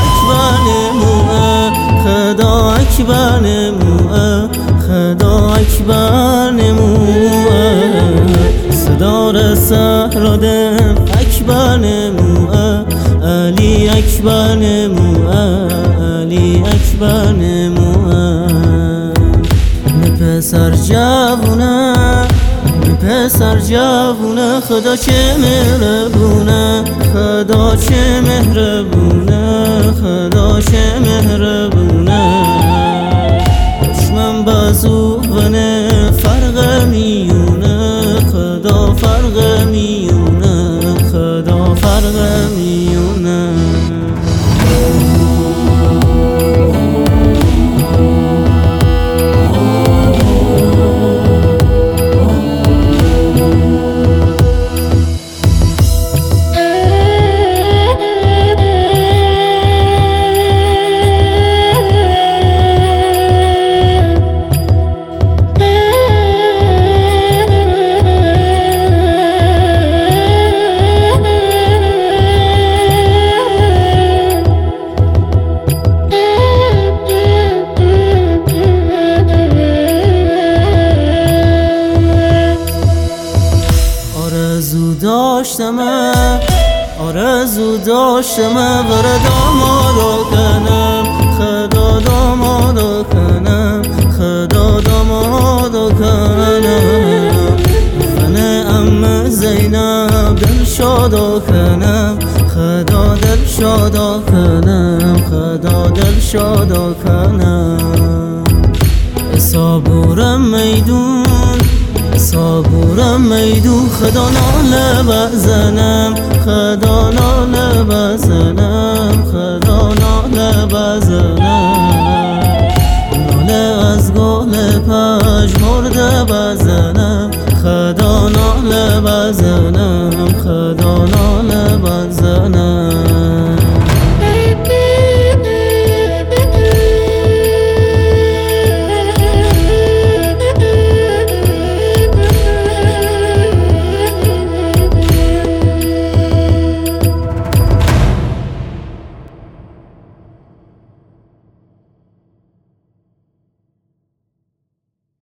اکبر نموه خدا اکبر نموه خدا اکبر نموه صدا رسه رادم اکبر نموه علی اکبر نموه علی اکبر نموه پسر جوونه پسر جوونه خدا چه مهربونه خدا چه مهربونه خدا چه مهربونه دشمن بازو ونه فرق میونه خدا فرق میونه خدا فرق میونه آرزو داشتم برای دامادو کنم خدا دامادو کنم خدا دامادو کنم من ام زینب دل شادو کنم خدا دل شادو کنم خدا دل شادو کنم صبورم میدون صبورم میدون خدا ناله بزنم خدا ناله بزنم خدا